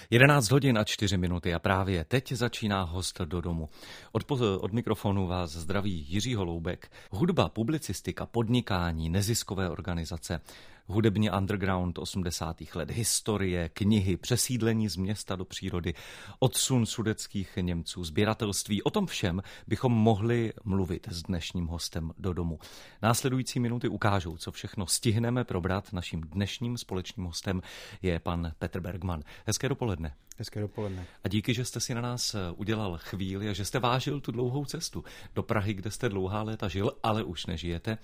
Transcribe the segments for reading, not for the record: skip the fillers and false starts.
11 hodin a 4 minuty a právě teď začíná Host do domu. Od mikrofonu vás zdraví Jiří Holoubek. Hudba, publicistika, podnikání, neziskové organizace, hudební underground 80. let, historie, knihy, přesídlení z města do přírody, odsun sudetských Němců, sběratelství. O tom všem bychom mohli mluvit s dnešním hostem do domu. Následující minuty ukážou, co všechno stihneme probrat. Naším dnešním společným hostem je pan Petr Bergman. Hezké dopoledne. Hezké dopoledne. A díky, že jste si na nás udělal chvíli a že jste vážil tu dlouhou cestu do Prahy, kde jste dlouhá léta žil, ale už nežijete.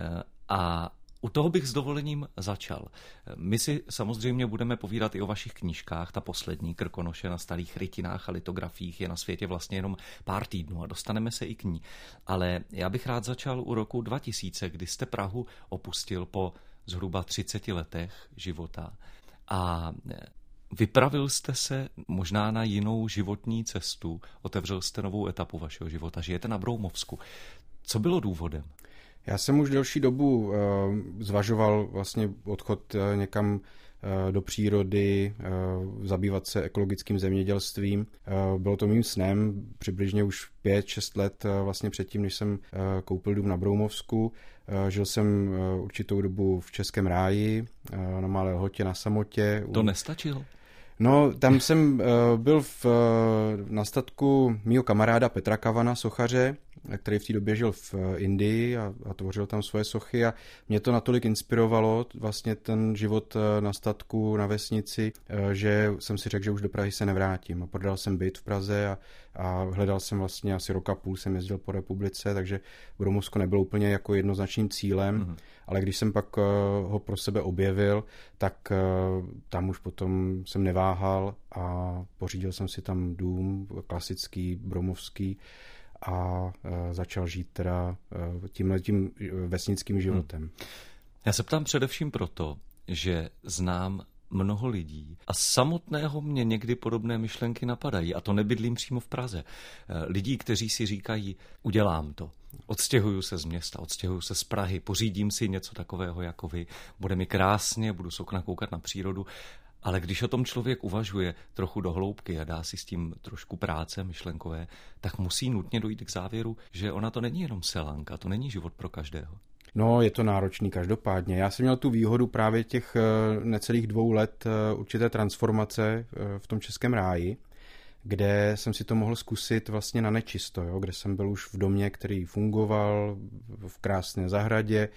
A u toho bych s dovolením začal. My si samozřejmě budeme povídat i o vašich knížkách. Ta poslední, Krkonoše na starých rytinách a litografiích, je na světě vlastně jenom pár týdnů a dostaneme se i k ní. Ale já bych rád začal u roku 2000, kdy jste Prahu opustil po zhruba 30 letech života. A vypravil jste se možná na jinou životní cestu, otevřel jste novou etapu vašeho života, žijete na Broumovsku. Co bylo důvodem? Já jsem už delší dobu zvažoval vlastně odchod někam do přírody, zabývat se ekologickým zemědělstvím. Bylo to mým snem přibližně už 5-6 let vlastně předtím, než jsem koupil dům na Broumovsku. Žil jsem určitou dobu v Českém ráji, na Malé Lhotě, na samotě. To nestačilo? No, tam jsem byl na statku mýho kamaráda Petra Kavana, sochaře, který v té době žil v Indii a tvořil tam svoje sochy a mě to natolik inspirovalo, vlastně ten život na statku, na vesnici, že jsem si řekl, že už do Prahy se nevrátím. A prodal jsem byt v Praze a hledal jsem vlastně asi rok a půl, jsem jezdil po republice, takže Broumovsko nebylo úplně jako jednoznačným cílem, ale když jsem pak ho pro sebe objevil, tak tam už potom jsem neváhal a pořídil jsem si tam dům klasický, broumovský, a začal žít teda tímhletím vesnickým životem. Já se ptám především proto, že znám mnoho lidí a samotného mě někdy podobné myšlenky napadají a to nebydlím přímo v Praze. Lidí, kteří si říkají, udělám to, odstěhuju se z města, odstěhuju se z Prahy, pořídím si něco takového jako vy, bude mi krásně, budu z okna koukat na přírodu. Ale když o tom člověk uvažuje trochu do hloubky a dá si s tím trošku práce myšlenkové, tak musí nutně dojít k závěru, že ona to není jenom selanka, to není život pro každého. No, je to náročný každopádně. Já jsem měl tu výhodu právě těch necelých 2 let určité transformace v tom Českém ráji, kde jsem si to mohl zkusit vlastně na nečisto, jo? Kde jsem byl už v domě, který fungoval v krásné zahradě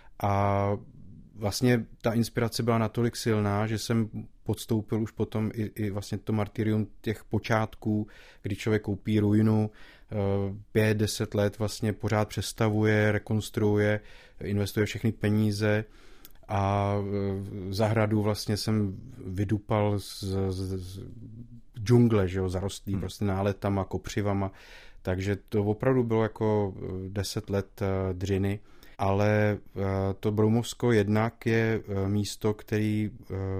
a vlastně ta inspirace byla natolik silná, že jsem podstoupil už potom i vlastně to martyrium těch počátků, kdy člověk koupí ruinu, 5-10 let vlastně pořád přestavuje, rekonstruuje, investuje všechny peníze a zahradu vlastně jsem vydupal z džungle, že jo, zarostlý prostě náletama, kopřivama, takže to opravdu bylo jako 10 let dřiny. Ale to Broumovsko jednak je místo, který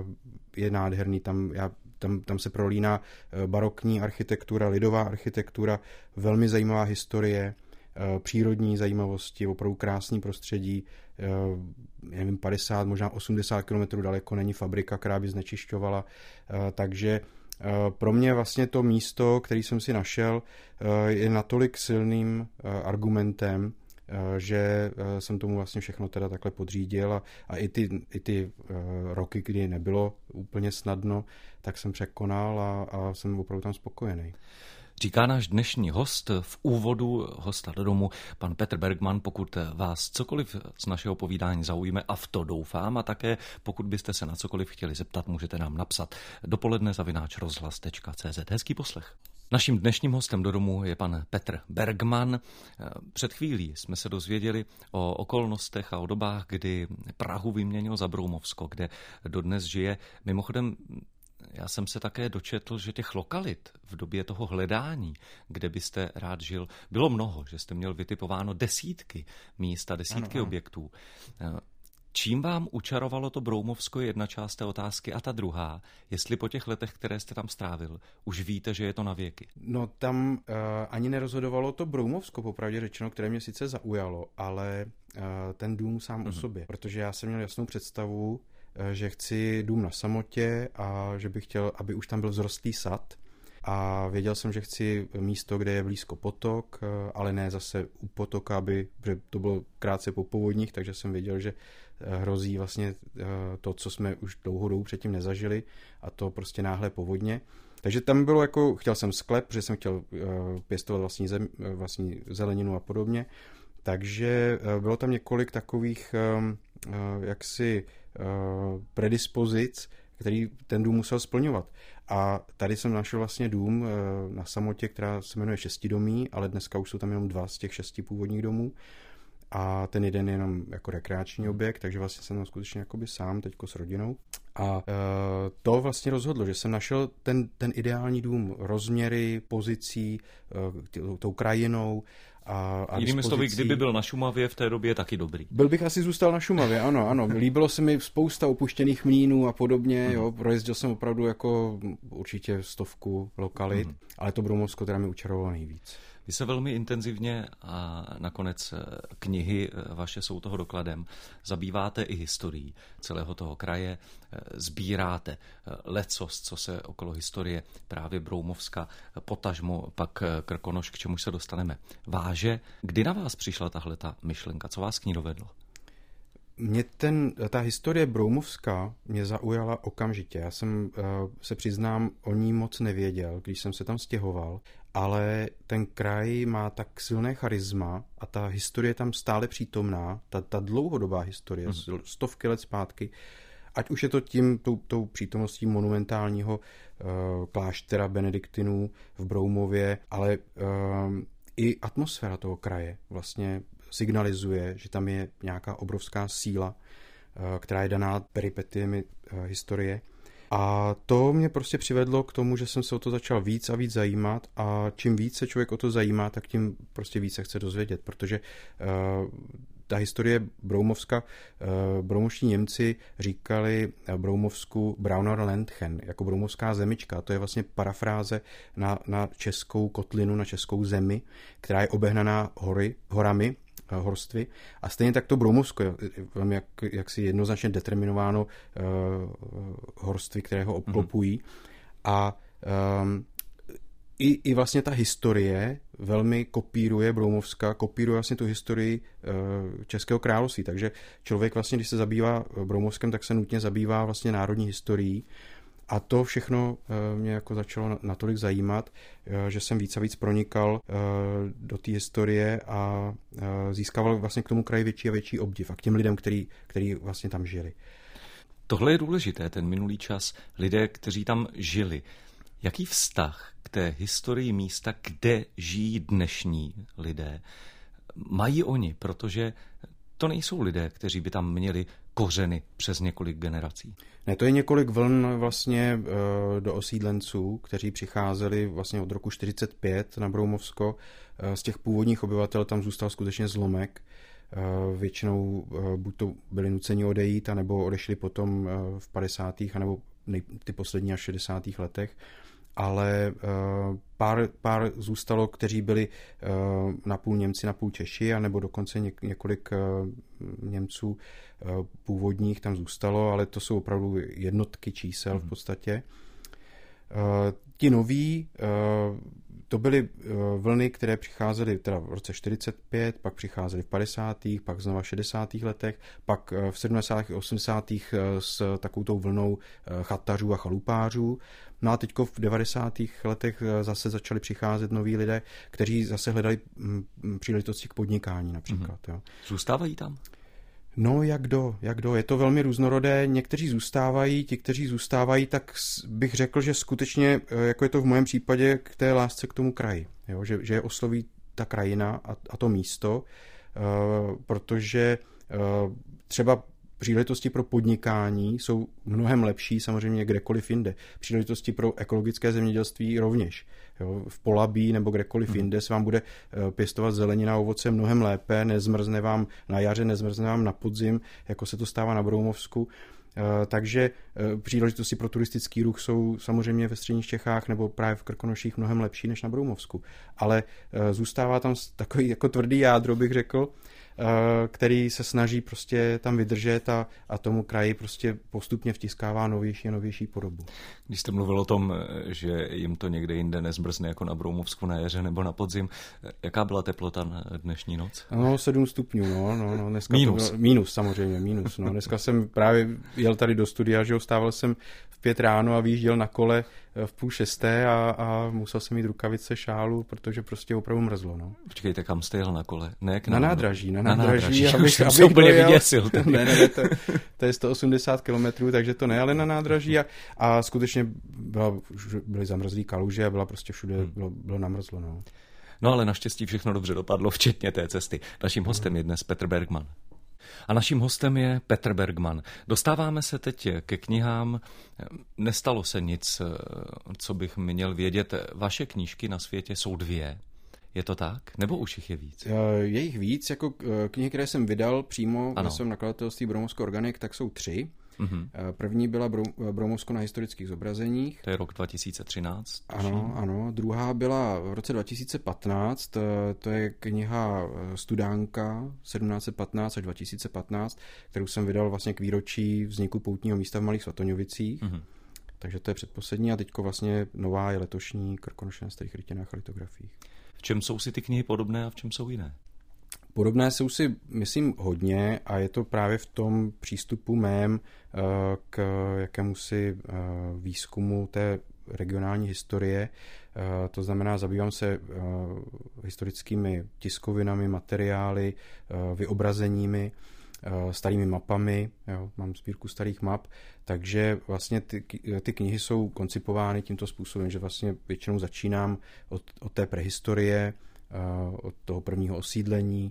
je nádherný. Tam se prolíná barokní architektura, lidová architektura, velmi zajímavá historie, přírodní zajímavosti, opravdu krásný prostředí. Nevím, 50, možná 80 kilometrů daleko není fabrika, která by znečišťovala. Takže pro mě vlastně to místo, který jsem si našel, je natolik silným argumentem, že jsem tomu vlastně všechno teda takhle podřídil a i ty roky, kdy nebylo úplně snadno, tak jsem překonal a jsem opravdu tam spokojený. Říká náš dnešní host v úvodu Hosta do domu, pan Petr Bergman. Pokud vás cokoliv z našeho povídání zaujme, a v to doufám, a také pokud byste se na cokoliv chtěli zeptat, můžete nám napsat dopoledne@rozhlas.cz. Hezký poslech. Naším dnešním hostem do domu je pan Petr Bergman. Před chvílí jsme se dozvěděli o okolnostech a o dobách, kdy Prahu vyměnil za Broumovsko, kde dodnes žije. Mimochodem, já jsem se také dočetl, že těch lokalit v době toho hledání, kde byste rád žil, bylo mnoho, že jste měl vytipováno desítky míst a desítky objektů. Čím vám učarovalo to Broumovsko, je jedna část té otázky, a ta druhá, jestli po těch letech, které jste tam strávil, už víte, že je to na věky? No tam ani nerozhodovalo to Broumovsko, popravdě řečeno, které mě sice zaujalo, ale ten dům sám o sobě, protože já jsem měl jasnou představu, že chci dům na samotě a že bych chtěl, aby už tam byl vzrostlý sad. A věděl jsem, že chci místo, kde je blízko potok, ale ne zase u potoka, protože to bylo krátce po povodních, takže jsem věděl, že hrozí vlastně to, co jsme už dlouhou dobu předtím nezažili, a to prostě náhle povodně. Takže tam bylo jako, chtěl jsem sklep, protože jsem chtěl pěstovat vlastní zeleninu a podobně. Takže bylo tam několik takových jaksi predispozic, který ten dům musel splňovat. A tady jsem našel vlastně dům na samotě, která se jmenuje Šestidomí, ale dneska už jsou tam jenom 2 z těch 6 původních domů. A ten jeden je jenom jako rekreační objekt, takže vlastně jsem tam skutečně jakoby sám, teďko s rodinou. A to vlastně rozhodlo, že jsem našel ten ideální dům, rozměry, pozicí, tou krajinou. A jinými slovy, kdyby byl na Šumavě v té době, taky dobrý. Byl bych asi zůstal na Šumavě, ano. Líbilo se mi spousta opuštěných mlýnů a podobně, jo. Projezdil jsem opravdu jako určitě 100 lokalit, ale to Broumovsko teda mi učarovalo nejvíc. Vy se velmi intenzivně a nakonec knihy vaše jsou toho dokladem. Zabýváte i historií celého toho kraje, sbíráte lecos, co se okolo historie právě Broumovska, potažmo pak Krkonoš, k čemu se dostaneme, váže. Kdy na vás přišla tahleta myšlenka? Co vás k ní dovedlo? Mě ta historie Broumovska mě zaujala okamžitě. Já jsem se přiznám, o ní moc nevěděl, když jsem se tam stěhoval, ale ten kraj má tak silné charisma a ta historie tam stále přítomná, ta dlouhodobá historie, 100 let zpátky, ať už je to tou přítomností monumentálního kláštera benediktinů v Broumově, ale i atmosféra toho kraje vlastně signalizuje, že tam je nějaká obrovská síla, která je daná peripetiemi historie. A to mě prostě přivedlo k tomu, že jsem se o to začal víc a víc zajímat, a čím víc se člověk o to zajímá, tak tím prostě víc se chce dozvědět, protože ta historie Broumovska, broumovští Němci říkali Broumovsku Brauner Ländchen, jako broumovská zemička. To je vlastně parafráze na českou kotlinu, na českou zemi, která je obehnaná horami, horstvy. A stejně tak to Broumovsko je velmi jaksi jednoznačně determinováno horstvy, které ho obklopují. A i vlastně ta historie velmi kopíruje Broumovska, kopíruje vlastně tu historii Českého království. Takže člověk vlastně, když se zabývá Broumovskem, tak se nutně zabývá vlastně národní historií. A to všechno mě jako začalo natolik zajímat, že jsem víc a víc pronikal do té historie a získával vlastně k tomu kraji větší a větší obdiv a k těm lidem, který vlastně tam žili. Tohle je důležité, ten minulý čas. Lidé, kteří tam žili. Jaký vztah k té historii místa, kde žijí dnešní lidé, mají oni? Protože to nejsou lidé, kteří by tam měli kořeny přes několik generací. Ne, to je několik vln vlastně do osídlenců, kteří přicházeli vlastně od roku 1945 na Broumovsko. Z těch původních obyvatel tam zůstal skutečně zlomek. Většinou buď to byli nuceni odejít, anebo odešli potom v 50. anebo ty poslední až 60. letech. Ale pár zůstalo, kteří byli napůl Němci, napůl Češi, anebo dokonce několik Němců původních tam zůstalo, ale to jsou opravdu jednotky čísel v podstatě. Ti noví, to byly vlny, které přicházely teda v roce 45, pak přicházely v 50., pak znova v 60. letech, pak v 70. a 80. s takovou tou vlnou chatařů a chalupářů. No a teďko v 90. letech zase začali přicházet noví lidé, kteří zase hledali příležitosti k podnikání například. Jo. Zůstávají tam? No, jak kdo. Je to velmi různorodé. Někteří zůstávají, ti, kteří zůstávají, tak bych řekl, že skutečně, jako je to v mém případě, k té lásce k tomu kraji. Jo? Že je osloví ta krajina a to místo, protože třeba příležitosti pro podnikání jsou mnohem lepší samozřejmě kdekoliv jinde. Příležitosti pro ekologické zemědělství rovněž. Jo, v Polabí nebo kdekoliv jinde se vám bude pěstovat zelenina a ovoce mnohem lépe, nezmrzne vám na jaře, nezmrzne vám na podzim, jako se to stává na Broumovsku. Takže příležitosti pro turistický ruch jsou samozřejmě ve středních Čechách nebo právě v Krkonoších mnohem lepší než na Broumovsku. Ale zůstává tam takový jako tvrdý jádro, bych řekl, který se snaží prostě tam vydržet a tomu kraji prostě postupně vtiskává novější a novější podobu. Když jste mluvil o tom, že jim to někde jinde nezbrzne jako na Broumovsku na jaře nebo na podzim, jaká byla teplota na dnešní noc? No, 7 stupňů, no. Dneska minus. Minus, samozřejmě, minus. No. Dneska jsem právě jel tady do studia, že stával jsem v 5 ráno a vyjížděl na kole v 5:30 a musel jsem mít rukavice, šálu, protože prostě opravdu mrzlo. No. Počkejte, kam jste jel na kole? Ne k nám, na nádraží, abych se úplně vyděsil. Ne, to je 180 kilometrů, takže to ne, ale na nádraží a skutečně byly zamrzlý kaluže a byla prostě všude, bylo namrzlo. No ale naštěstí všechno dobře dopadlo, včetně té cesty. Naším hostem je dnes Petr Bergman. A naším hostem je Petr Bergman. Dostáváme se teď ke knihám. Nestalo se nic, co bych měl vědět. Vaše knížky na světě jsou 2. Je to tak? Nebo už jich je víc? Je jich víc. Jako knihy, které jsem vydal přímo ve svém nakladatelství Broumovsko Organic, tak jsou 3. Mm-hmm. První byla Broumovsko na historických zobrazeních. To je rok 2013. Ano. Druhá byla v roce 2015. To je kniha Studánka 1715 až 2015, kterou jsem vydal vlastně k výročí vzniku poutního místa v Malých Svatoňovicích. Mm-hmm. Takže to je předposlední a teďko vlastně nová je letošní Krkonoše na starých rytinách a litografiích. V čem jsou si ty knihy podobné a v čem jsou jiné? Podobné jsou si, myslím, hodně a je to právě v tom přístupu mém k jakémusi výzkumu té regionální historie. To znamená, zabývám se historickými tiskovinami, materiály, vyobrazeními, starými mapami, mám sbírku starých map, takže vlastně ty knihy jsou koncipovány tímto způsobem, že vlastně většinou začínám od té prehistorie, od toho prvního osídlení,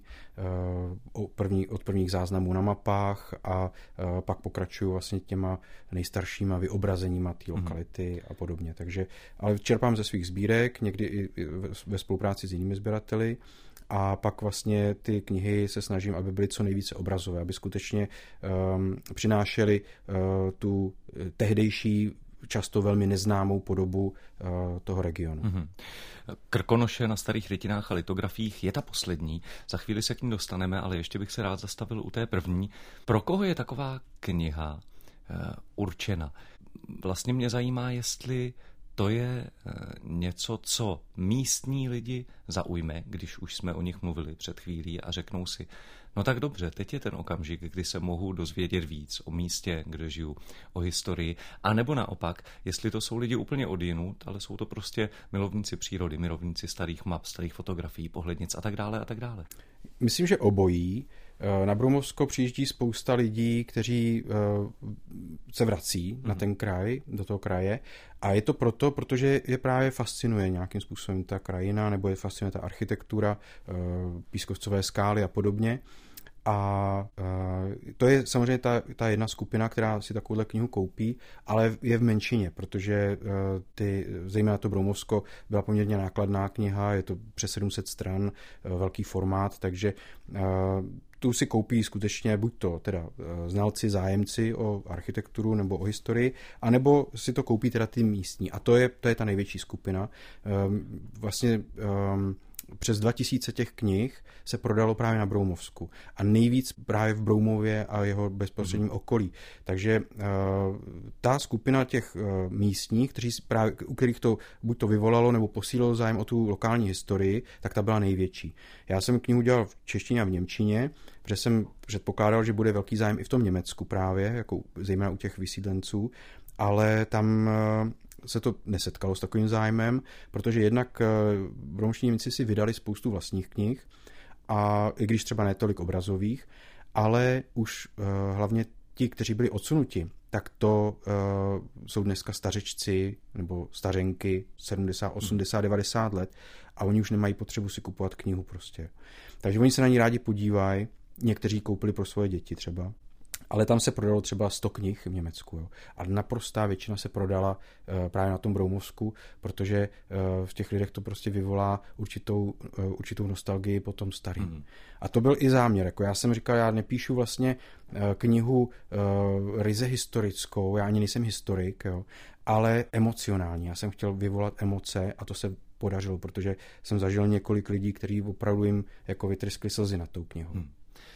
od prvních záznamů na mapách a pak pokračuju vlastně těma nejstaršíma vyobrazeníma té lokality a podobně. Takže, ale čerpám ze svých sbírek, někdy i ve spolupráci s jinými sběrateli a pak vlastně ty knihy se snažím, aby byly co nejvíce obrazové, aby skutečně přinášely tu tehdejší často velmi neznámou podobu toho regionu. Mm-hmm. Krkonoše na starých rytinách a litografiích je ta poslední. Za chvíli se k ní dostaneme, ale ještě bych se rád zastavil u té první. Pro koho je taková kniha určena? Vlastně mě zajímá, jestli to je něco, co místní lidi zaujme, když už jsme o nich mluvili před chvílí a řeknou si, no tak dobře, teď je ten okamžik, kdy se mohu dozvědět víc o místě, kde žiju, o historii, a nebo naopak, jestli to jsou lidi úplně odjinud, ale jsou to prostě milovníci přírody, milovníci starých map, starých fotografií, pohlednic a tak dále a tak dále. Myslím, že obojí. Na Broumovsko přijíždí spousta lidí, kteří se vrací na ten kraj, do toho kraje a je to proto, protože je právě fascinuje nějakým způsobem ta krajina nebo je fascinuje ta architektura, pískovcové skály a podobně. A to je samozřejmě ta jedna skupina, která si takovouhle knihu koupí, ale je v menšině, protože zejména to Broumovsko byla poměrně nákladná kniha, je to přes 700 stran, velký formát, takže tu si koupí skutečně buď to teda znalci, zájemci o architekturu nebo o historii, anebo si to koupí teda ty místní. A to je ta největší skupina. Vlastně přes 2000 těch knih se prodalo právě na Broumovsku a nejvíc právě v Broumově a jeho bezprostředním okolí. Takže ta skupina těch místních, u kterých to buď to vyvolalo nebo posílilo zájem o tu lokální historii, tak ta byla největší. Já jsem knihu dělal v češtině a v němčině, protože jsem předpokládal, že bude velký zájem i v tom Německu právě, jako zejména u těch vysídlenců, ale tam se to nesetkalo s takovým zájmem, protože jednak broumovští Němci si vydali spoustu vlastních knih, a i když třeba ne tolik obrazových, ale už hlavně ti, kteří byli odsunuti, tak to jsou dneska stařečci nebo stařenky 70, 80, 90 let a oni už nemají potřebu si kupovat knihu prostě. Takže oni se na ní rádi podívají, někteří koupili pro svoje děti třeba. Ale tam se prodalo třeba 100 knih v Německu. Jo. A naprostá většina se prodala právě na tom Broumovsku, protože v těch lidech to prostě vyvolá určitou nostalgii po tom starým. A to byl i záměr. Jako já jsem říkal, já nepíšu vlastně knihu ryze historickou, já ani nejsem historik, jo, ale emocionální. Já jsem chtěl vyvolat emoce a to se podařilo, protože jsem zažil několik lidí, kteří opravdu jim jako vytryskli slzy nad tou knihou.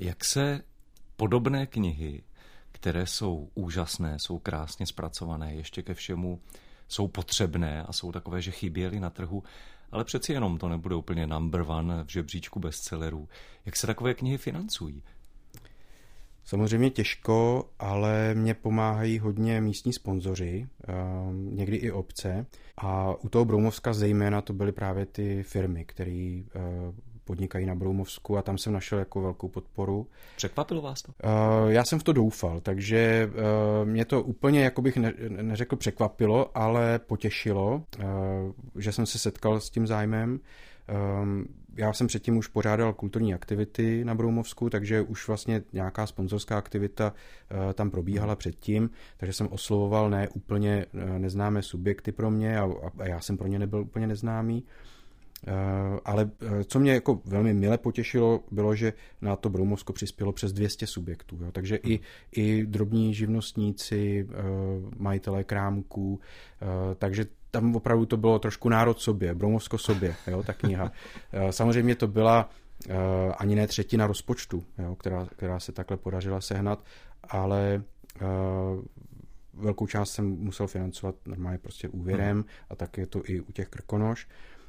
Jak se podobné knihy, které jsou úžasné, jsou krásně zpracované, ještě ke všemu jsou potřebné a jsou takové, že chyběly na trhu, ale přeci jenom to nebude úplně number one v žebříčku bestsellerů. Jak se takové knihy financují? Samozřejmě těžko, ale mě pomáhají hodně místní sponzoři, někdy i obce. A u toho Broumovska zejména to byly právě ty firmy, které podnikají na Broumovsku a tam jsem našel jako velkou podporu. Překvapilo vás to? Já jsem v to doufal, takže mě to úplně, jako bych neřekl překvapilo, ale potěšilo, že jsem se setkal s tím zájmem. Já jsem předtím už pořádal kulturní aktivity na Broumovsku, takže už vlastně nějaká sponzorská aktivita tam probíhala předtím, takže jsem oslovoval ne úplně neznámé subjekty pro mě a já jsem pro ně nebyl úplně neznámý. Ale co mě jako velmi mile potěšilo, bylo, že na to Broumovsko přispělo přes 200 subjektů. Jo. Takže i drobní živnostníci, majitelé krámků, takže tam opravdu to bylo trošku národ sobě, Broumovsko sobě, jo, ta kniha. Samozřejmě to byla ani ne třetina rozpočtu, jo, která se takhle podařila sehnat, ale velkou část jsem musel financovat normálně prostě úvěrem a tak je to i u těch Krkonoš.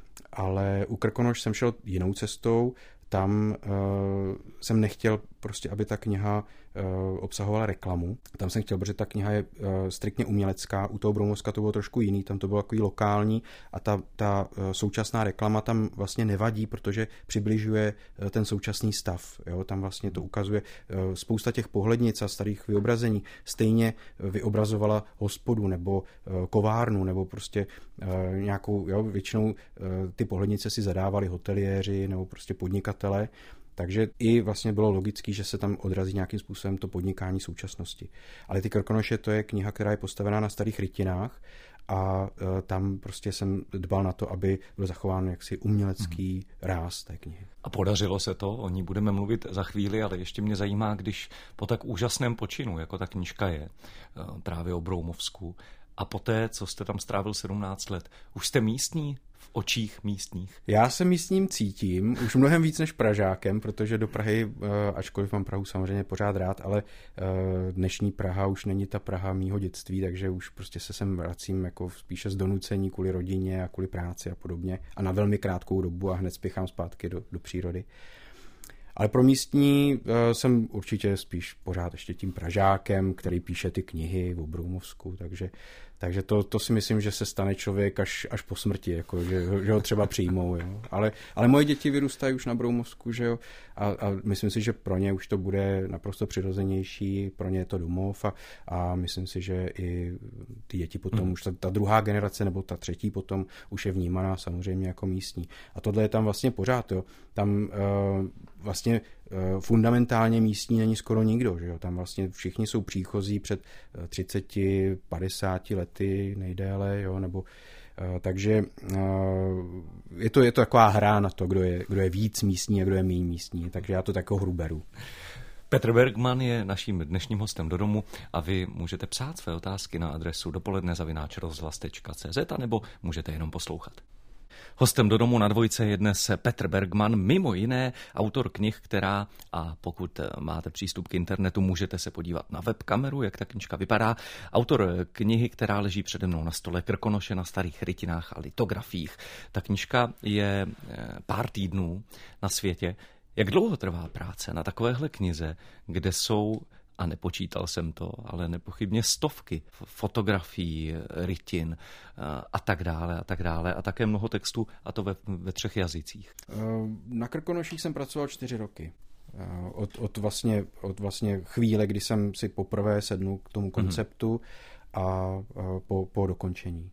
Ale u Krkonoš jsem šel jinou cestou, tam jsem nechtěl prostě, aby ta kniha obsahovala reklamu. Tam jsem chtěl, protože ta kniha je striktně umělecká, u toho Broumovska to bylo trošku jiný, tam to bylo takový lokální a ta současná reklama tam vlastně nevadí, protože přibližuje ten současný stav. Jo? Tam vlastně to ukazuje spousta těch pohlednic a starých vyobrazení stejně vyobrazovala hospodu nebo kovárnu nebo prostě nějakou, jo, většinou ty pohlednice si zadávali hoteliéři nebo prostě podnikatele. Takže i vlastně bylo logický, že se tam odrazí nějakým způsobem to podnikání současnosti. Ale ty Krkonoše, to je kniha, která je postavená na starých rytinách a tam prostě jsem dbal na to, aby byl zachován jaksi umělecký ráz té knihy. A podařilo se to, o ní budeme mluvit za chvíli, ale ještě mě zajímá, když po tak úžasném počinu, jako ta knížka je, právě o Broumovsku, a poté, co jste tam strávil 17 let, už jste místní v očích místních? Já se místním cítím, už mnohem víc než Pražákem, protože do Prahy, ačkoliv mám Prahu samozřejmě pořád rád, ale dnešní Praha už není ta Praha mýho dětství, takže už prostě se sem vracím jako spíše z donucení kvůli rodině a kvůli práci a podobně a na velmi krátkou dobu a hned spěchám zpátky do přírody. Ale pro místní jsem určitě spíš pořád ještě tím Pražákem, který píše ty knihy o Broumovsku, takže to si myslím, že se stane člověk až po smrti, jako, že ho třeba přijmou. Jo. Ale moje děti vyrůstají už na Broumovsku, že jo, a myslím si, že pro ně už to bude naprosto přirozenější, pro ně je to domov a myslím si, že i ty děti potom, už ta druhá generace nebo ta třetí potom už je vnímaná samozřejmě jako místní. A tohle je tam vlastně pořád, jo. Tam vlastně fundamentálně místní není skoro nikdo, že jo? Tam vlastně všichni jsou příchozí před 30, 50 lety nejdéle, jo? Nebo takže je to taková hra na to, kdo je víc místní a kdo je méně místní, takže já to takovou hru beru. Petr Bergman je naším dnešním hostem do domu a vy můžete psát své otázky na adresu dopoledne@rozhlas.cz a nebo můžete jenom poslouchat. Hostem do domu na Dvojce je dnes Petr Bergman, mimo jiné autor knih, která, a pokud máte přístup k internetu, můžete se podívat na webkameru, jak ta knížka vypadá. Autor knihy, která leží přede mnou na stole, Krkonoše na starých rytinách a litografiích. Ta knížka je pár týdnů na světě. Jak dlouho trvá práce na takovéhle knize, kde jsou, a nepočítal jsem to, ale nepochybně stovky fotografií, rytin a tak dále a také mnoho textů, a to ve 3 jazycích? Na Krkonoších jsem pracoval 4 roky. Od vlastně chvíle, kdy jsem si poprvé sednul k tomu konceptu a po dokončení.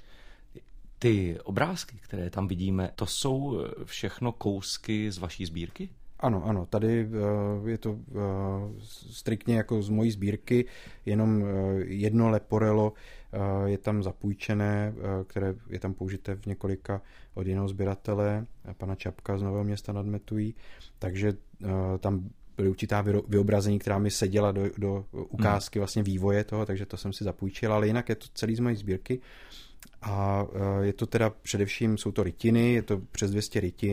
Ty obrázky, které tam vidíme, to jsou všechno kousky z vaší sbírky? Ano, tady je to striktně jako z mojí sbírky, jenom jedno leporelo je tam zapůjčené, které je tam použité v několika od jiného sběratele, pana Čapka z Nového Města nad Metují, takže tam byly určitá vyobrazení, která mi seděla do ukázky vlastně vývoje toho, takže to jsem si zapůjčil, ale jinak je to celý z mojí sbírky. A je to teda především, jsou to rytiny, je to přes 200 rytin,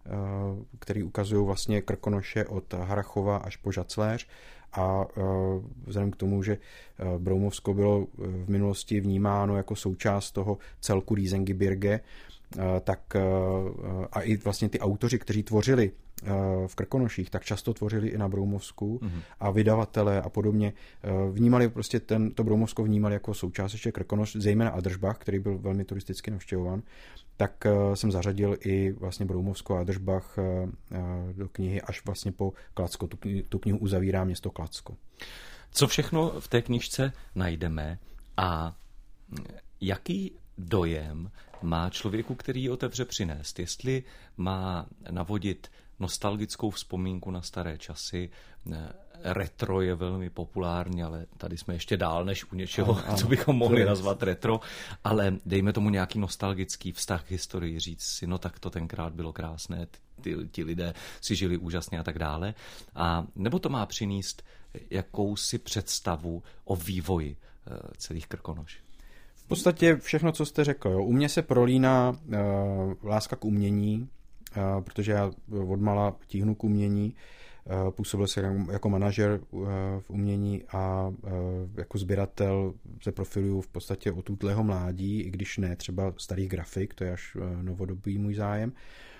který ukazují vlastně Krkonoše od Harrachova až po Žacléř. A vzhledem k tomu, že Broumovsko bylo v minulosti vnímáno jako součást toho celku Riesengebirge, tak a i vlastně ty autoři, kteří tvořili v Krkonoších, tak často tvořili i na Broumovsku a vydavatelé a podobně vnímali prostě to Broumovsko vnímali jako součást ještě Krkonoš, zejména Adlersbach, který byl velmi turisticky navštěvován, tak jsem zařadil i vlastně Broumovsko a Adlersbach do knihy až vlastně po Kladsko. Tu knihu uzavírá město Kladsko. Co všechno v té knižce najdeme a jaký dojem má člověku, který ji otevře, přinést? Jestli má navodit nostalgickou vzpomínku na staré časy, retro je velmi populární, ale tady jsme ještě dál než u něčeho, co bychom mohli nazvat retro, ale dejme tomu nějaký nostalgický vztah k historii, říct si, no tak to tenkrát bylo krásné, ti lidé si žili úžasně a tak dále. A nebo to má přinést jakousi představu o vývoji celých Krkonoš? V podstatě všechno, co jste řekl. Jo. U mě se prolíná láska k umění, protože já odmala tíhnu k umění. Působil jsem jako manažer v umění a jako sběratel se profiluju v podstatě od útlého mládí, i když ne třeba starých grafik, to je až novodobý můj zájem.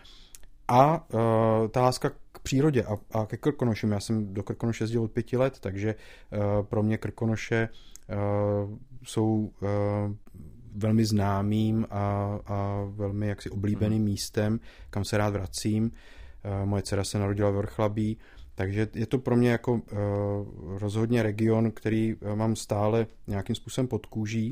A ta láska k přírodě a ke Krkonošům. Já jsem do Krkonoše jezdil od 5 let, takže pro mě Krkonoše jsou velmi známým a velmi jaksi oblíbeným místem, kam se rád vracím. Moje dcera se narodila ve Vrchlabí, takže je to pro mě jako rozhodně region, který mám stále nějakým způsobem pod kůží.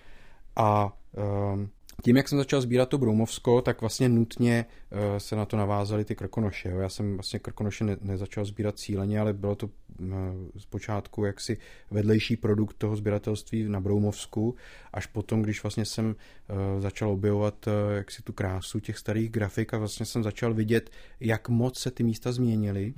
A tím, jak jsem začal sbírat to Broumovsko, tak vlastně nutně se na to navázaly ty Krkonoše. Já jsem vlastně Krkonoše nezačal sbírat cíleně, ale bylo to zpočátku jaksi vedlejší produkt toho sběratelství na Broumovsku, až potom, když vlastně jsem začal objevovat jaksi tu krásu těch starých grafik a vlastně jsem začal vidět, jak moc se ty místa změnily.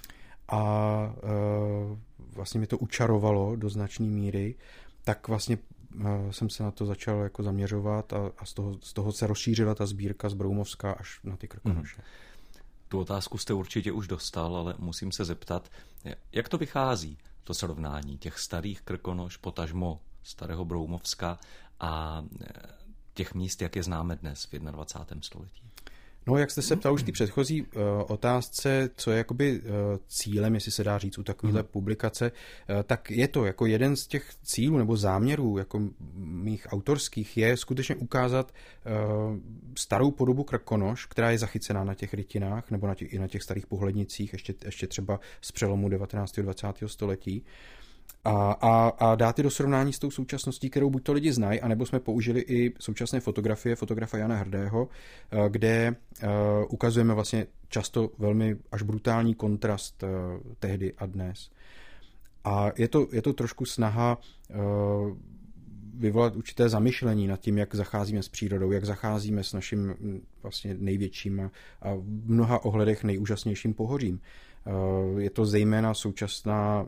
A vlastně mě to učarovalo do značné míry, tak vlastně jsem se na to začal jako zaměřovat a z toho se rozšířila ta sbírka z Broumovska až na ty Krkonoše. Tu otázku jste určitě už dostal, ale musím se zeptat, jak to vychází, to srovnání těch starých Krkonoš, potažmo starého Broumovska a těch míst, jak je známe dnes v 21. století? No, jak jste se ptal už v té předchozí otázce, co je jakoby cílem, jestli se dá říct u takovéhle publikace, tak je to jako jeden z těch cílů nebo záměrů jako mých autorských je skutečně ukázat starou podobu Krkonoš, která je zachycená na těch rytinách nebo i na těch starých pohlednicích, ještě třeba z přelomu 19. a 20. století. A dát je do srovnání s tou současností, kterou buď to lidi znají, anebo jsme použili i současné fotografie fotografa Jana Hrdého, kde ukazujeme vlastně často velmi až brutální kontrast tehdy a dnes. A je to trošku snaha vyvolat určité zamyšlení nad tím, jak zacházíme s přírodou, jak zacházíme s naším vlastně největším a v mnoha ohledech nejúžasnějším pohořím. Je to zejména současná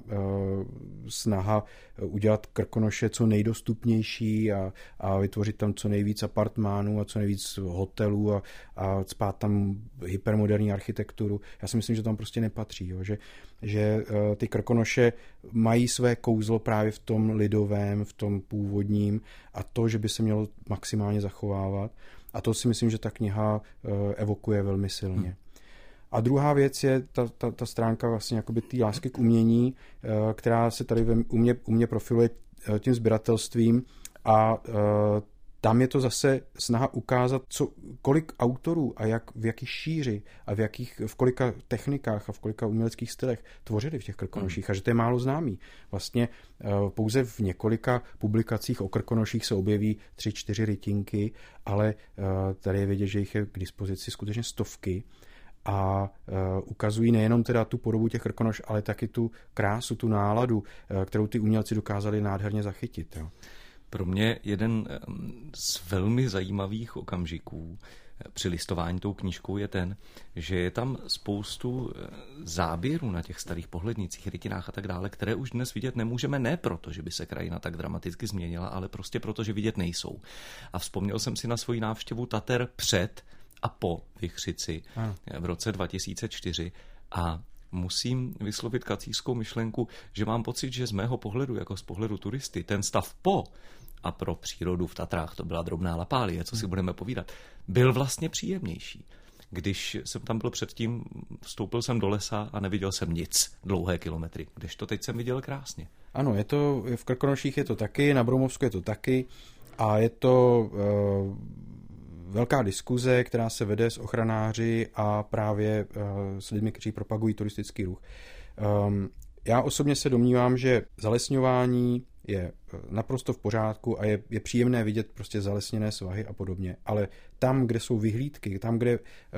snaha udělat Krkonoše co nejdostupnější a vytvořit tam co nejvíc apartmánů a co nejvíc hotelů a cpát tam hypermoderní architekturu. Já si myslím, že tam prostě nepatří, jo? Že ty Krkonoše mají své kouzlo právě v tom lidovém, v tom původním a to, že by se mělo maximálně zachovávat. A to si myslím, že ta kniha evokuje velmi silně. A druhá věc je ta stránka vlastně jakoby té lásky k umění, která se tady u mě profiluje tím sběratelstvím a tam je to zase snaha ukázat, kolik autorů a v jaký šíři a v kolika technikách a v kolika uměleckých stylech tvořili v těch Krkonoších a že to je málo známý. Vlastně pouze v několika publikacích o Krkonoších se objeví 3-4 rytinky, ale tady je vidět, že jich je k dispozici skutečně stovky. A ukazují nejenom teda tu podobu těch Krkonoš, ale taky tu krásu, tu náladu, kterou ty umělci dokázali nádherně zachytit. Jo. Pro mě jeden z velmi zajímavých okamžiků při listování tou knížkou je ten, že je tam spoustu záběrů na těch starých pohlednicích, rytinách a tak dále, které už dnes vidět nemůžeme, ne proto, že by se krajina tak dramaticky změnila, ale prostě proto, že vidět nejsou. A vzpomněl jsem si na svoji návštěvu Tater před a po Vichřici v roce 2004 a musím vyslovit kacířskou myšlenku, že mám pocit, že z mého pohledu, jako z pohledu turisty, ten stav po a pro přírodu v Tatrách, to byla drobná lapálie, co si budeme povídat, byl vlastně příjemnější. Když jsem tam byl předtím, vstoupil jsem do lesa a neviděl jsem nic dlouhé kilometry, kdežto teď jsem viděl krásně. Ano, je to, v Krkonoších je to taky, na Broumovsku je to taky a je to velká diskuze, která se vede s ochranáři a právě s lidmi, kteří propagují turistický ruch. Já osobně se domnívám, že zalesňování je naprosto v pořádku a je příjemné vidět prostě zalesněné svahy a podobně, ale tam, kde jsou vyhlídky, tam, kde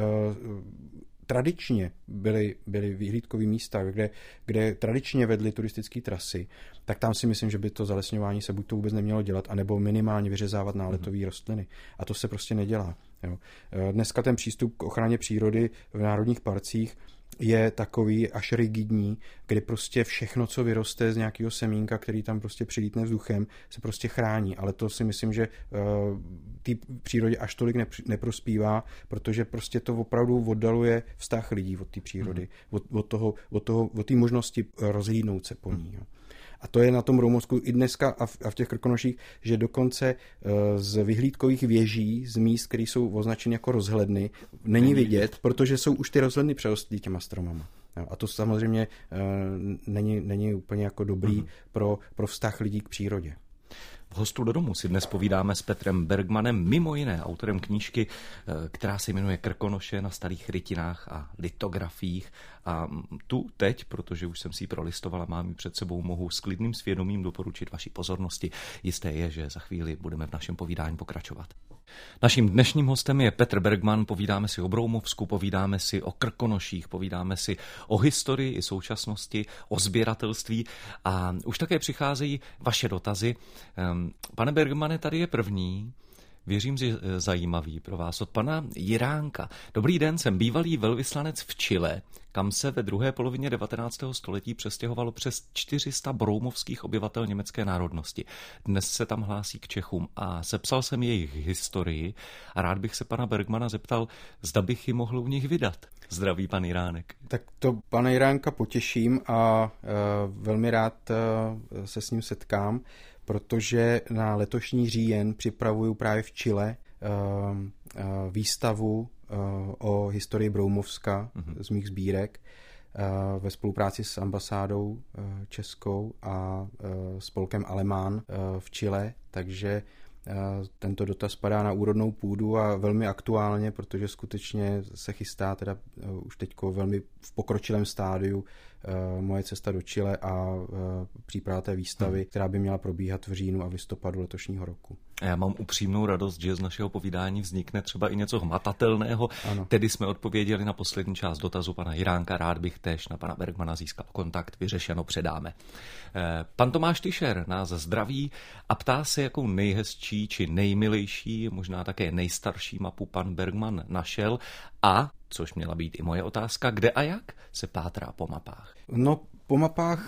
tradičně byly vyhlídkové místa, kde tradičně vedly turistické trasy, tak tam si myslím, že by to zalesňování se buď to vůbec nemělo dělat, anebo minimálně vyřezávat náletové rostliny. A to se prostě nedělá. Jo. Dneska ten přístup k ochraně přírody v národních parcích je takový až rigidní, kdy prostě všechno, co vyroste z nějakého semínka, který tam prostě přilítne vzduchem, se prostě chrání. Ale to si myslím, že té přírodě až tolik neprospívá, protože prostě to opravdu oddaluje vztah lidí od té přírody, od té možnosti rozhlídnout se po ní. Jo. A to je na tom Broumovsku i dneska a v těch Krkonoších, že dokonce z vyhlídkových věží, z míst, které jsou označeny jako rozhledny, není vidět, protože jsou už ty rozhledny přerostlí těma stromama. A to samozřejmě není úplně jako dobrý pro vztah lidí k přírodě. V Hostu do domu si dnes povídáme s Petrem Bergmanem, mimo jiné autorem knížky, která se jmenuje Krkonoše na starých rytinách a litografiích. A tu teď, protože už jsem si ji prolistoval a mám ji před sebou, mohu s klidným svědomím doporučit vaší pozornosti. Jisté je, že za chvíli budeme v našem povídání pokračovat. Naším dnešním hostem je Petr Bergman, povídáme si o Broumovsku, povídáme si o Krkonoších, povídáme si o historii i současnosti, o sběratelství a už také přicházejí vaše dotazy. Pane Bergmane, tady je první, věřím, že zajímavý pro vás, od pana Jiránka. Dobrý den, jsem bývalý velvyslanec v Chile, kam se ve druhé polovině 19. století přestěhovalo přes 400 broumovských obyvatel německé národnosti. Dnes se tam hlásí k Čechům a sepsal jsem jejich historii a rád bych se pana Bergmana zeptal, zda bych ji mohl u nich vydat. Zdraví pan Jiránek. Tak to pana Jiránka potěším a velmi rád se s ním setkám, protože na letošní říjen připravuju právě v Chile výstavu o historii Broumovska z mých sbírek ve spolupráci s ambasádou českou a spolkem Alemán v Chile, takže tento dotaz padá na úrodnou půdu a velmi aktuálně, protože skutečně se chystá teda už teďko velmi v pokročilém stádiu moje cesta do Chile a příprava té výstavy, která by měla probíhat v říjnu a v listopadu letošního roku. Já mám upřímnou radost, že z našeho povídání vznikne třeba i něco hmatatelného. Ano. Tedy jsme odpověděli na poslední část dotazu pana Jiránka. Rád bych též na pana Bergmana získal kontakt. Vyřešeno, předáme. Pan Tomáš Tyšer nás zdraví a ptá se, jakou nejhezčí či nejmilejší, možná také nejstarší mapu pan Bergman našel a, což měla být i moje otázka, kde a jak se pátrá po mapách? No, po mapách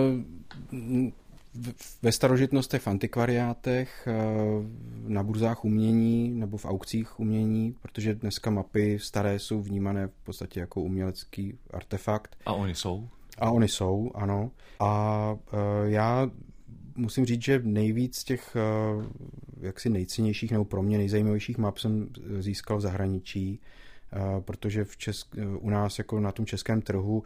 ve starožitnostech, v antikvariátech, na burzách umění nebo v aukcích umění, protože dneska mapy staré jsou vnímané v podstatě jako umělecký artefakt. A oni jsou? A oni jsou, ano. A já musím říct, že nejvíc těch jaksi nejcennějších nebo pro mě nejzajímavějších map jsem získal v zahraničí, protože u nás jako na tom českém trhu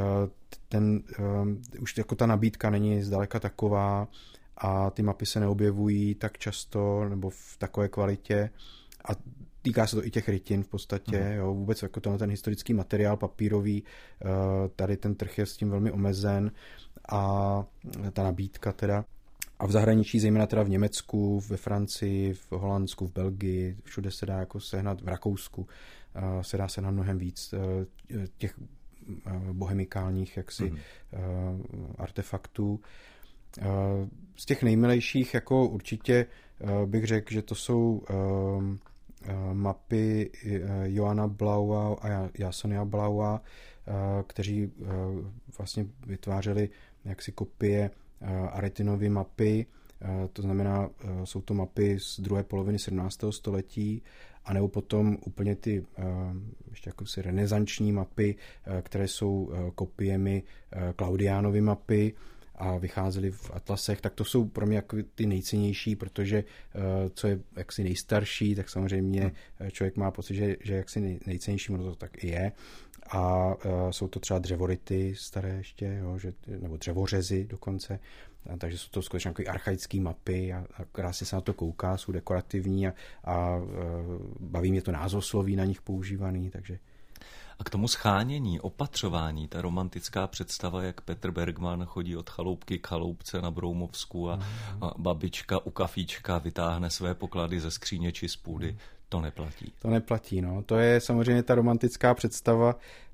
už jako ta nabídka není zdaleka taková a ty mapy se neobjevují tak často nebo v takové kvalitě a týká se to i těch rytin v podstatě, jo, vůbec jako ten historický materiál papírový, tady ten trh je s tím velmi omezen a ta nabídka teda. A v zahraničí, zejména teda v Německu, ve Francii, v Holandsku, v Belgii, všude se dá jako sehnat, v Rakousku se dá sehnat mnohem víc těch bohemikálních jaksi artefaktů. Z těch nejmilejších jako určitě bych řekl, že to jsou mapy Johanna Blaua a Jasonia Blaua, kteří vlastně vytvářeli jaksi kopie Aretinovy mapy To znamená, jsou to mapy z druhé poloviny 17. století, anebo potom úplně ty ještě jakousi renesanční mapy, které jsou kopiemi Klaudiánovy mapy a vycházely v atlasech, tak to jsou pro mě jako ty nejcennější, protože co je jaksi nejstarší, tak samozřejmě člověk má pocit, že jaksi nejcennější, ono to tak i je. A jsou to třeba dřevority staré ještě, jo, nebo dřevořezy dokonce, takže jsou to skutečně jako archaické mapy a krásně se na to kouká, jsou dekorativní a baví mě to názvosloví na nich používaný, takže... A k tomu schánění, opatřování, ta romantická představa, jak Petr Bergman chodí od chaloupky k chaloupce na Broumovsku a babička u kafíčka vytáhne své poklady ze skříně či z půdy, to neplatí. To neplatí, no. To je samozřejmě ta romantická představa,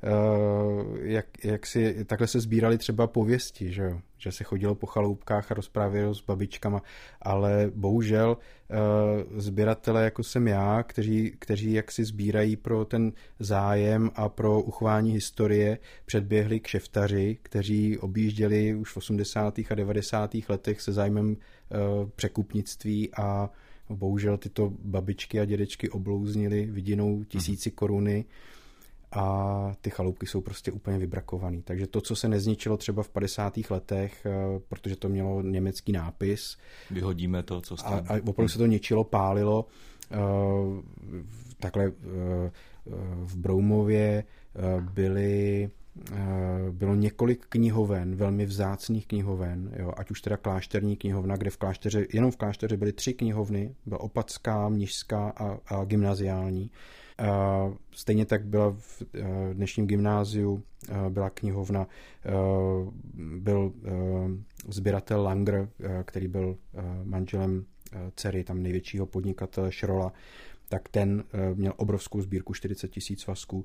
jak si takhle se sbíraly třeba pověsti, že se chodilo po chaloupkách a rozprávělo s babičkama, ale bohužel sběratelé, jako jsem já, kteří jaksi sbírají pro ten zájem a pro uchování historie, předběhli kšeftaři, kteří objížděli už v 80. a 90. letech se zájmem překupnictví a bohužel tyto babičky a dědečky oblouznili vidinou 1000 koruny a ty chaloupky jsou prostě úplně vybrakovaný. Takže to, co se nezničilo třeba v 50. letech, protože to mělo německý nápis. Vyhodíme to, co a opravdu se to ničilo, pálilo. Takhle v Broumově bylo několik knihoven, velmi vzácných knihoven, jo, ať už teda klášterní knihovna, kde jenom v klášteře byly 3 knihovny, byla opatská, mnišská a gymnaziální. Stejně tak byla v dnešním gymnáziu byla knihovna, byl sběratel Langer, který byl manželem dcery tam největšího podnikatele Šrola, tak ten měl obrovskou sbírku, 40 000 svazků.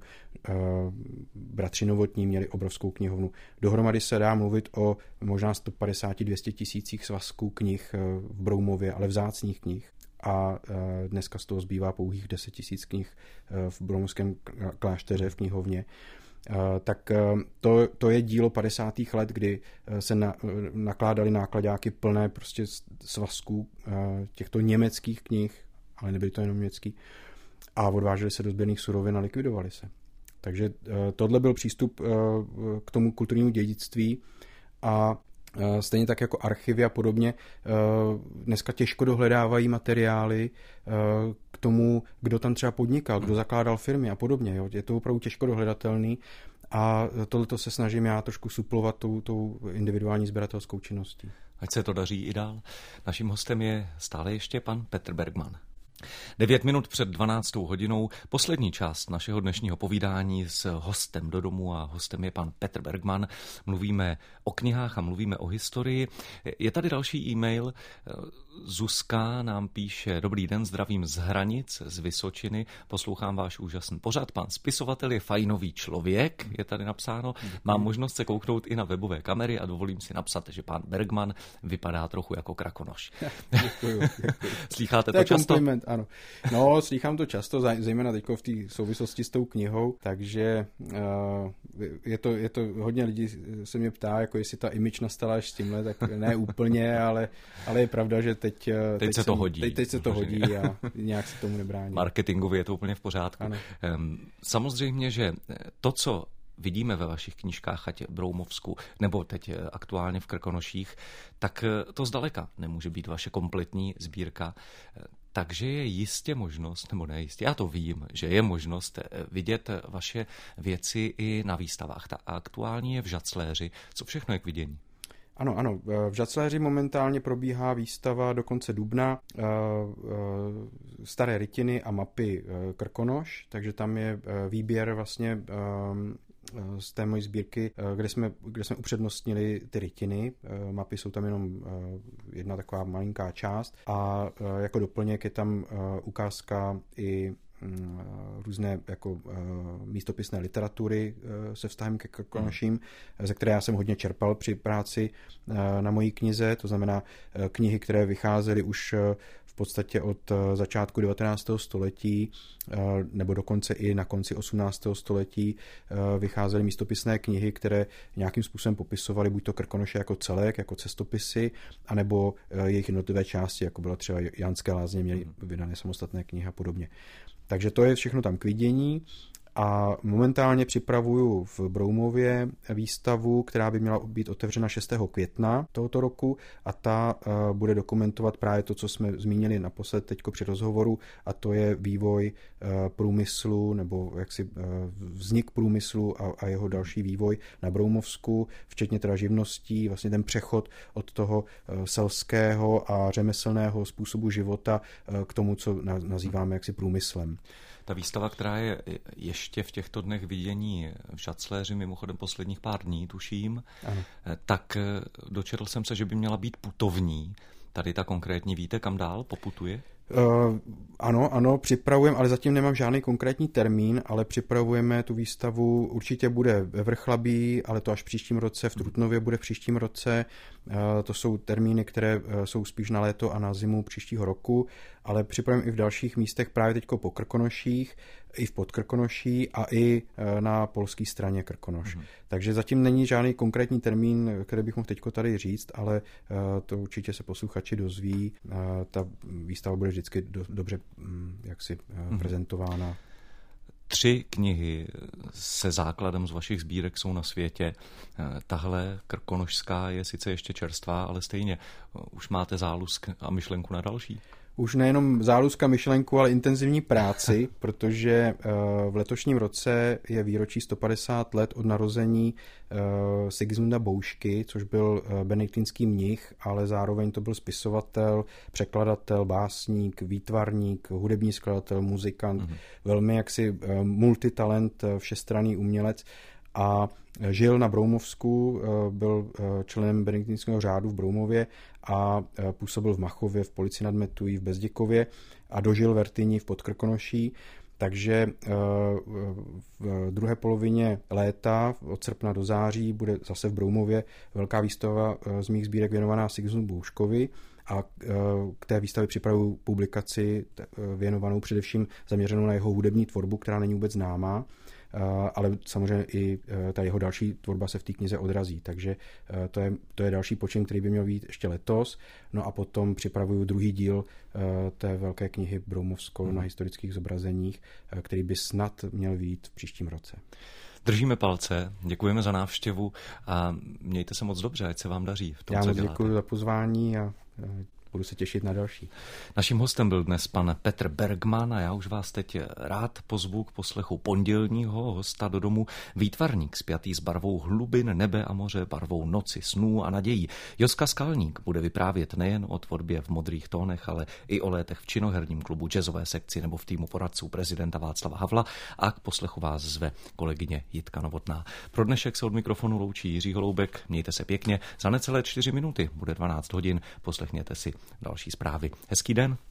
Bratři Novotní měli obrovskou knihovnu. Dohromady se dá mluvit o možná 150-200 tisících svazků knih v Broumově, ale vzácných knih. A dneska z toho zbývá pouhých 10 000 knih v broumovském klášteře v knihovně. Tak to je dílo 50. let, kdy se nakládaly nákladáky plné prostě svazků těchto německých knih, ale nebyly to jenom německý, a odváželi se do sběrných surovin a likvidovali se. Takže tohle byl přístup k tomu kulturnímu dědictví a stejně tak jako archivy a podobně dneska těžko dohledávají materiály k tomu, kdo tam třeba podnikal, kdo zakládal firmy a podobně. Jo. Je to opravdu těžko dohledatelný a tohleto se snažím já trošku suplovat tou individuální sběratelskou činností. Ať se to daří i dál. Naším hostem je stále ještě pan Petr Bergman. 9 minut před 12. hodinou, poslední část našeho dnešního povídání s hostem do domu a hostem je pan Petr Bergman. Mluvíme o knihách a mluvíme o historii. Je tady další e-mail. Zuzka nám píše: Dobrý den, zdravím z Hranic, z Vysočiny, poslouchám váš úžasný pořad. Pan spisovatel je fajnový člověk, je tady napsáno. Mám možnost se kouknout i na webové kamery a dovolím si napsat, že pan Bergman vypadá trochu jako krakonoš. Děkuju. Slýcháte to často? Kompliment, ano. No, slýchám to často, zejména teď v té souvislosti s tou knihou, takže je to hodně lidí se mě ptá, jako jestli ta image nastala až s tímhle, tak ne úplně, ale je pravda, že teď se to hodí. Teď se to hodí a nějak se tomu nebrání. Marketingově je to úplně v pořádku. Ano. Samozřejmě, že to, co vidíme ve vašich knížkách, ať v Broumovsku, nebo teď aktuálně v Krkonoších, tak to zdaleka nemůže být vaše kompletní sbírka. Takže je jistě možnost, nebo nejistě, já to vím, že je možnost vidět vaše věci i na výstavách. Ta aktuální je v Žacléři. Co všechno je k vidění? Ano, v Žacléři momentálně probíhá výstava do konce dubna staré rytiny a mapy Krkonoš, takže tam je výběr vlastně z té mojí sbírky, kde jsme upřednostnili ty rytiny. Mapy jsou tam jenom jedna taková malinká část a jako doplněk je tam ukázka i různé jako místopisné literatury se vztahem ke Krkonoším, ze které já jsem hodně čerpal při práci na mojí knize, to znamená knihy, které vycházely už v podstatě od začátku 19. století nebo dokonce i na konci 18. století vycházely místopisné knihy, které nějakým způsobem popisovaly buď to Krkonoše jako celek, jako cestopisy, anebo jejich jednotlivé části, jako byla třeba Janské lázně, měly vydané samostatné knihy a podobně. Takže to je všechno tam k vidění. A momentálně připravuju v Broumově výstavu, která by měla být otevřena 6. května tohoto roku a ta bude dokumentovat právě to, co jsme zmínili naposled teďko při rozhovoru, a to je vývoj průmyslu nebo jaksi vznik průmyslu a jeho další vývoj na Broumovsku, včetně teda živností, vlastně ten přechod od toho selského a řemeslného způsobu života k tomu, co nazýváme jaksi průmyslem. Ta výstava, která je ještě v těchto dnech vidění v Žacléři, mimochodem posledních pár dní, tuším, ano. Tak dočetl jsem se, že by měla být putovní. Tady ta konkrétní, víte, kam dál poputuje? Ano, připravujeme, ale zatím nemám žádný konkrétní termín, ale připravujeme tu výstavu, určitě bude ve Vrchlabí, ale to až v příštím roce, v Trutnově bude v příštím roce, to jsou termíny, které jsou spíš na léto a na zimu příštího roku, ale připravujeme i v dalších místech, právě teďko po Krkonoších, i v Podkrkonoší a i na polské straně Krkonoš. Takže zatím není žádný konkrétní termín, který bych mohl teďko tady říct, ale to určitě se posluchači dozví. Ta výstava bude vždycky dobře jaksi prezentována. 3 knihy se základem z vašich sbírek jsou na světě. Tahle krkonošská je sice ještě čerstvá, ale stejně už máte zálusk a myšlenku na další. Už nejenom záluska myšlenku, ale intenzivní práci, protože v letošním roce je výročí 150 let od narození Sigismunda Boušky, což byl benediktinský mnich, ale zároveň to byl spisovatel, překladatel, básník, výtvarník, hudební skladatel, muzikant, velmi jaksi multitalent, všestranný umělec. A žil na Broumovsku, byl členem benediktinského řádu v Broumově a působil v Machově, v Polici nad Metují, v Bezděkově a dožil v Ertyni v Podkrkonoší. Takže v druhé polovině léta, od srpna do září, bude zase v Broumově velká výstava z mých sbírek věnovaná Sigismundu Bouškovi a k té výstavě připravuju publikaci věnovanou především zaměřenou na jeho hudební tvorbu, která není vůbec známá. Ale samozřejmě i ta jeho další tvorba se v té knize odrazí, takže to je další počin, který by měl být ještě letos. No a potom připravuju druhý díl té velké knihy Broumovsko na historických zobrazeních, který by snad měl být v příštím roce. Držíme palce, děkujeme za návštěvu a mějte se moc dobře, ať se vám daří v tom, co děláte. Já moc děkuji za pozvání a budu se těšit na další. Naším hostem byl dnes pan Petr Bergman a já už vás teď rád pozvu k poslechu pondělního hosta do domu. Výtvarník spjatý s barvou hlubin, nebe a moře, barvou noci, snů a nadějí. Joska Skalník bude vyprávět nejen o tvorbě v modrých tónech, ale i o létech v činoherním klubu, jazzové sekci nebo v týmu poradců prezidenta Václava Havla a k poslechu vás zve kolegyně Jitka Novotná. Pro dnešek se od mikrofonu loučí Jiří Holoubek. Mějte se pěkně. Za necelé 4 minuty bude 12 hodin. Poslechněte si další zprávy. Hezký den.